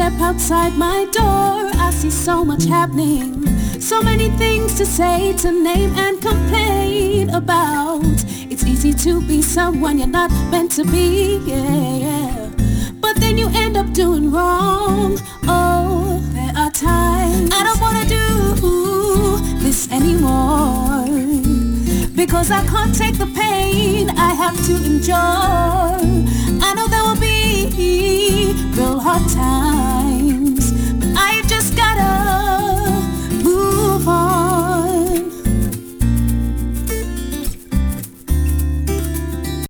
step outside my door, I see so much happening. So many things to say, to name and complain about. It's easy to be someone you're not meant to be, yeah. But then you end up doing wrong. Oh, there are times I don't wanna do this anymore, because I can't take the pain I have to endure. I know there will be real hard times,